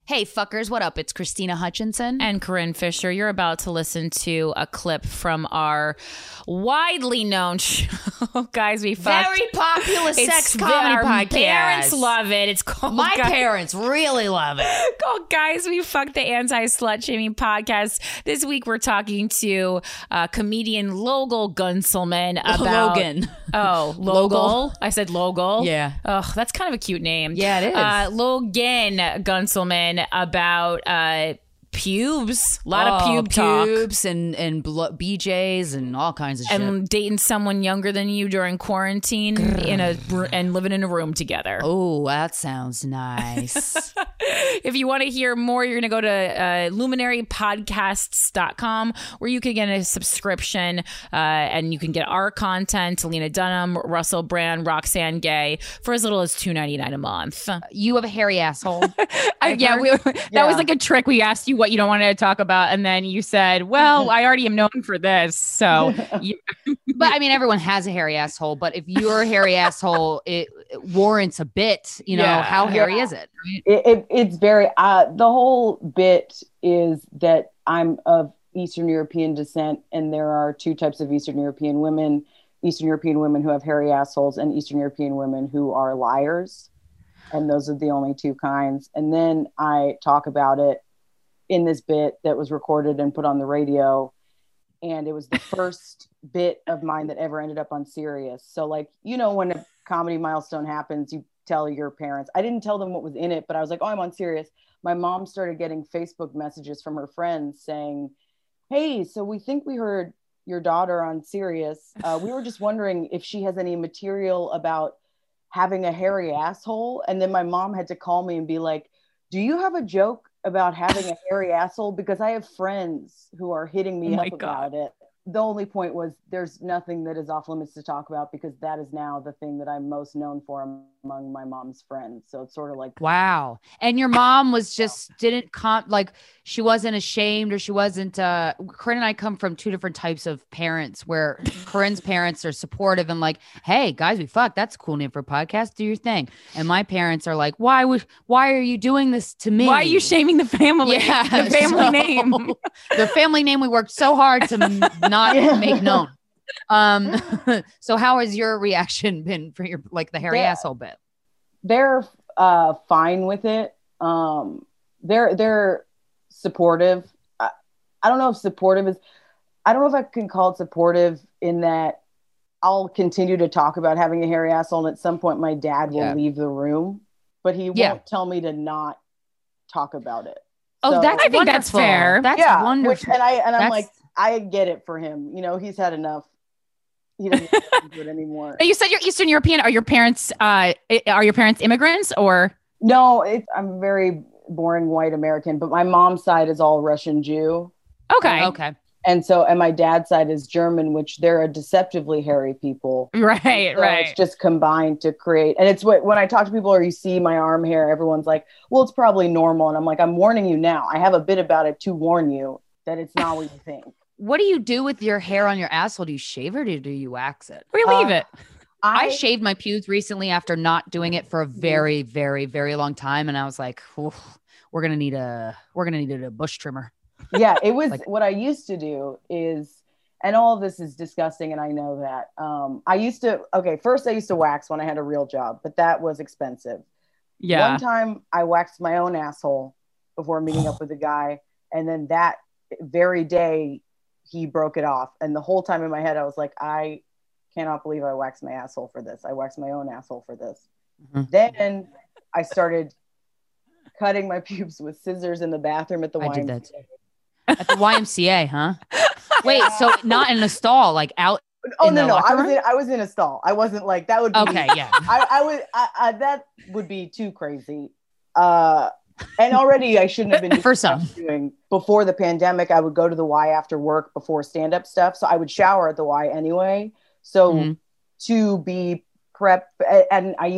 Hey, fuckers, what up? It's Christina Hutchinson. And Corinne Fisher. You're about to listen to a clip from our widely known show, Guys We Fucked. Very popular sex comedy our podcast. Parents love it. It's called My parents really love it. Called Guys We Fucked, the anti-slut shaming podcast. This week we're talking to comedian Logal Gunselman about Logan. Oh, Logal. I said Logal. Yeah. Oh, that's kind of a cute name. Yeah, it is. Logan Gunselman about pubes, a lot of pube pubes talk, and BJs and all kinds of shit. and dating someone younger than you during quarantine and living in a room together. Oh, that sounds nice. If you want to hear more, you're going to go to luminarypodcasts.com, where you can get a subscription and you can get our content, Lena Dunham, Russell Brand, Roxanne Gay, for as little as $2.99 a month. You have a hairy asshole. That was like a trick. We asked you what you don't want to talk about, and then you said, well, I already am known for this. So, But I mean, everyone has a hairy asshole. But if you're a hairy asshole, it warrants a bit. You know, Yeah. how hairy is it? It's very, the whole bit is that I'm of Eastern European descent, and there are two types of Eastern European women who have hairy assholes, and Eastern European women who are liars. And those are the only two kinds. And then I talk about it in this bit that was recorded and put on the radio. And it was the first bit of mine that ever ended up on Sirius. So like, you know, when a comedy milestone happens, you tell your parents. I didn't tell them what was in it, but I was like, oh, I'm on Sirius. My mom started getting Facebook messages from her friends saying, hey, so we think we heard your daughter on Sirius. We were just wondering if she has any material about having a hairy asshole. And then my mom had to call me and be like, do you have a joke about having a hairy asshole? Because I have friends who are hitting me up about it. The only point was there's nothing that is off limits to talk about, because that is now the thing that I'm most known for among my mom's friends. So it's sort of like, Wow. And your mom was just she wasn't ashamed, or she wasn't Corinne and I come from two different types of parents, where Corinne's parents are supportive and like, hey, Guys We Fuck, that's a cool name for a podcast, do your thing. And my parents are like, why are you doing this to me? why are you shaming the family? Yeah, The family name. The family name we worked so hard to not make known. So how has your reaction been for your the hairy asshole bit? they're fine with it. They're supportive. I don't know if supportive is, I don't know if I can call it supportive in that I'll continue to talk about having a hairy asshole, and at some point my dad will leave the room, but he won't tell me to not talk about it. Oh, So, I think that's fair. That's wonderful. I'm like, I get it for him. You know, he's had enough. He doesn't have to do it anymore. You said you're Eastern European. Are your parents immigrants or? No, I'm very boring white American, but my mom's side is all Russian Jew. Okay. And my dad's side is German, which they're a deceptively hairy people. Right. It's just combined to create. And it's when I talk to people or you see my arm hair, everyone's like, well, it's probably normal. And I'm like, I'm warning you now. I have a bit about it to warn you that it's not what you think. What do you do with your hair on your asshole? Do you shave it or do you wax it? We leave it. I shaved my pubes recently after not doing it for a very, very, very long time. And I was like, we're going to need a bush trimmer. Yeah, it was what I used to do is, and all of this is disgusting, and I know that. First I used to wax when I had a real job, but that was expensive. Yeah. One time I waxed my own asshole before meeting up with a guy, and then that very day he broke it off. And the whole time in my head I was like, I cannot believe I waxed my asshole for this. I waxed my own asshole for this. Mm-hmm. Then I started cutting my pubes with scissors in the bathroom at the YMCA. I did that too. At the YMCA, huh? Wait, so not in a stall, like out? Oh no! I was in a stall. I wasn't like that would be okay. Yeah, that would be too crazy. And already I shouldn't have been for some. Doing before the pandemic. I would go to the Y after work before stand-up stuff, so I would shower at the Y anyway. So to be prep, and I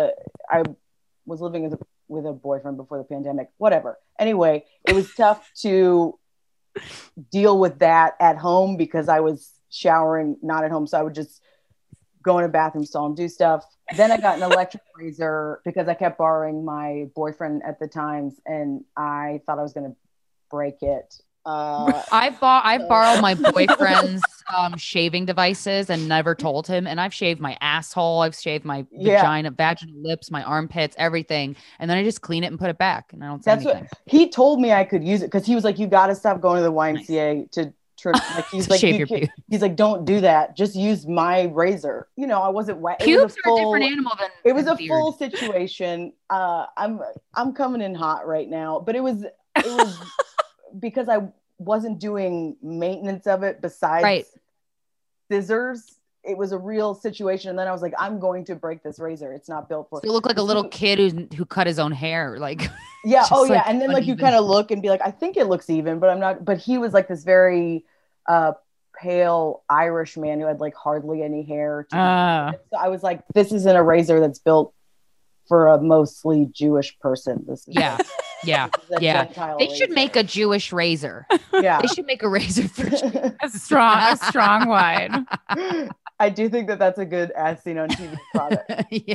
was living with a boyfriend before the pandemic. Whatever. Anyway, it was tough to deal with that at home because I was showering not at home, so I would just go in a bathroom stall and do stuff. then I got an electric razor because I kept borrowing my boyfriend at the times, and I thought I was going to break it. I borrowed my boyfriend's shaving devices and never told him. And I've shaved my asshole, I've shaved my vaginal lips, my armpits, everything, and then I just clean it and put it back. And I don't say anything. What he told me I could use it because he was like, "You got to stop going to the YMCA to trim." Like he's like, he's like, "Don't do that. Just use my razor." You know, I wasn't wet. Pubes are a different animal than it was a full situation. I'm coming in hot right now, but it was because I wasn't doing maintenance of it besides scissors. It was a real situation. And then I was like, I'm going to break this razor. It's not built for it. You look like a little kid who cut his own hair. Like, yeah. Oh yeah. And then like you kind of look and be like, I think it looks even, but I'm not. But he was like this very pale Irish man who had like hardly any hair. So I was like, this isn't a razor that's built for a mostly Jewish person. This is yeah. They should make a Jewish razor. Yeah. They should make a razor for a strong one. I do think that that's a good as seen on TV product.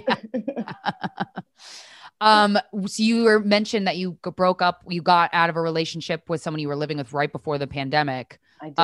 So you mentioned that you broke up, you got out of a relationship with someone you were living with right before the pandemic.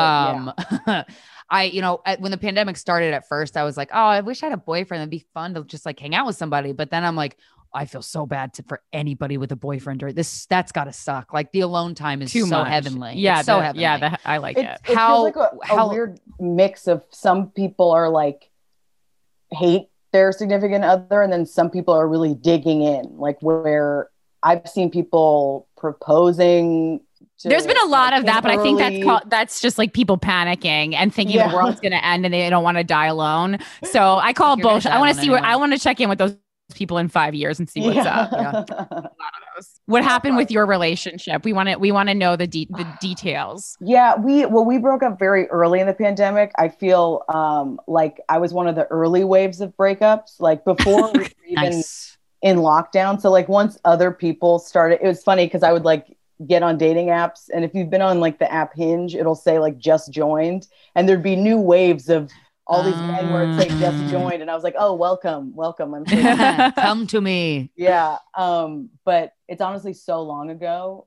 I did, when the pandemic started at first, I was like, oh, I wish I had a boyfriend. It'd be fun to just like hang out with somebody. But then I'm like, I feel so bad for anybody with a boyfriend or that's gotta suck. Like the alone time is so heavenly. Yeah. It's so heavenly. Yeah. I like it. It feels like a weird mix of some people are like hate their significant other. And then some people are really digging in, like where I've seen people proposing. There's been a lot of that, but I think that's just like people panicking and thinking the world's going to end and they don't want to die alone. So I call it bullshit. I want to see I want to check in with those people in 5 years and see what's up. Yeah. A lot of those. What happened with your relationship? We want to know the details. Yeah, we broke up very early in the pandemic. I feel like I was one of the early waves of breakups, like before we were even in lockdown. So like once other people started, it was funny because I would like get on dating apps, and if you've been on like the app Hinge, it'll say like just joined, and there'd be new waves of all these men where it's like just joined, and I was like, oh, welcome. I'm sure. Come to me. Yeah. But it's honestly so long ago.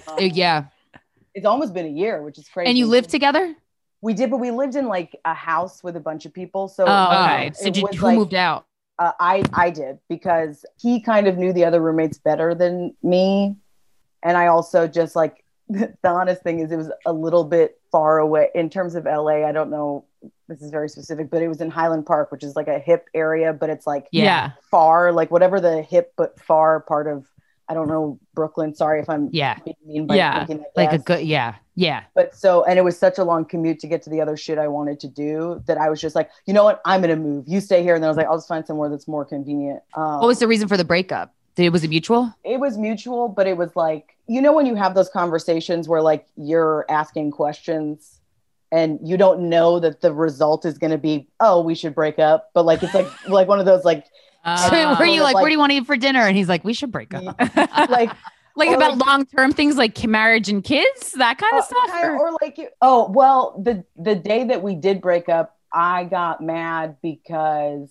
It's almost been a year, which is crazy. And you lived together? We did, but we lived in like a house with a bunch of people. So okay. So who moved out? I did, because he kind of knew the other roommates better than me. And I also just like, the honest thing is it was a little bit far away in terms of LA. I don't know, this is very specific, but it was in Highland Park, which is like a hip area, but it's like far, like whatever the hip but far part of, I don't know, Brooklyn. Sorry if I'm being mean by thinking that. Like a good, yeah. But and it was such a long commute to get to the other shit I wanted to do that I was just like, you know what, I'm going to move. You stay here. And then I was like, I'll just find somewhere that's more convenient. What was the reason for the breakup? Was it mutual? It was mutual, but it was like, you know, when you have those conversations where like you're asking questions and you don't know that the result is going to be, oh, we should break up. But like, it's like one of those like, were you like, where do you want to eat for dinner? And he's like, we should break up. like about long-term things like marriage and kids, that kind of stuff. Or like, oh, well, the day that we did break up, I got mad because,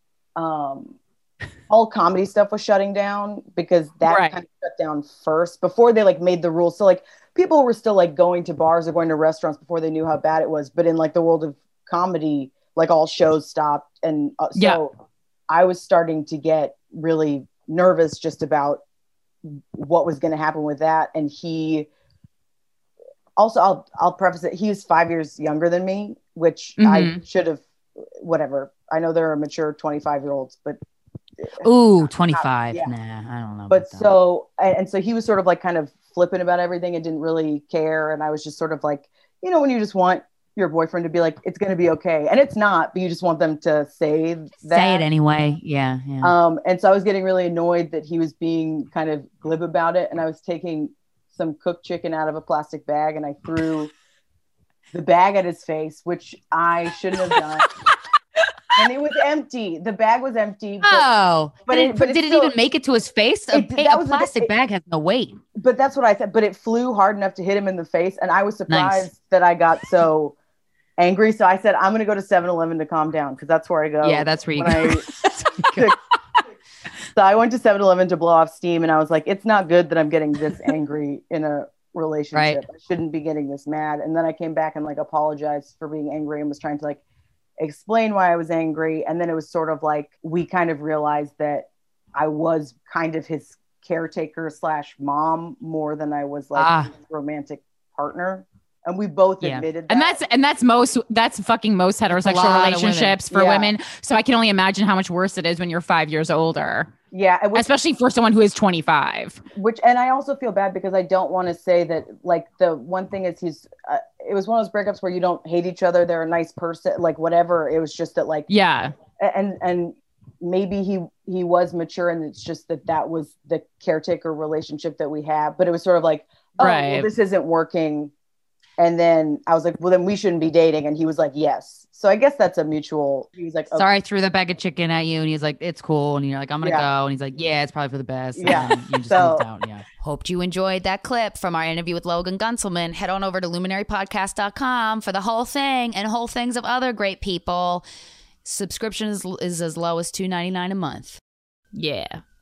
all comedy stuff was shutting down, because that kind of shut down first before they like made the rules. So like people were still like going to bars or going to restaurants before they knew how bad it was. But in like the world of comedy, like all shows stopped. And so I was starting to get really nervous just about what was going to happen with that. And he also, I'll preface it, he was 5 years younger than me, which I should have, whatever. I know there are mature 25-year-olds, but 25. Nah, I don't know. But so he was sort of like kind of flippant about everything and didn't really care. And I was just sort of like, you know, when you just want your boyfriend to be like, it's going to be okay. And it's not, but you just want them to say that. Say it anyway. Yeah. And so I was getting really annoyed that he was being kind of glib about it. And I was taking some cooked chicken out of a plastic bag and I threw the bag at his face, which I shouldn't have done. And it was empty. The bag was empty. But did it even make it to his face? A plastic bag has no weight. But that's what I thought. But it flew hard enough to hit him in the face. And I was surprised that I got so angry. So I said, I'm going to go to 7-Eleven to calm down because that's where I go. Yeah, that's where you go. So I went to 7-Eleven to blow off steam, and I was like, it's not good that I'm getting this angry in a relationship. Right. I shouldn't be getting this mad. And then I came back and like apologized for being angry and was trying to like explain why I was angry. And then it was sort of like, we kind of realized that I was kind of his caretaker / mom more than I was like his romantic partner. And we both admitted that. And that's fucking most heterosexual relationships for women. So I can only imagine how much worse it is when you're 5 years older. Yeah. Especially for someone who is 25. And I also feel bad because I don't want to say that, like, the one thing is it was one of those breakups where you don't hate each other. They're a nice person, like whatever. It was just that like, and maybe he was mature, and it's just that was the caretaker relationship that we have. But it was sort of like, well, this isn't working. And then I was like, well, then we shouldn't be dating. And he was like, yes. So I guess that's a mutual. He was like, okay. Sorry, I threw the bag of chicken at you. And he's like, it's cool. And you're like, I'm going to go. And he's like, yeah, it's probably for the best. Yeah. And you just moved out. Yeah. Hoped you enjoyed that clip from our interview with Logan Gunselman. Head on over to luminarypodcast.com for the whole thing and whole things of other great people. Subscription is as low as $2.99 a month. Yeah.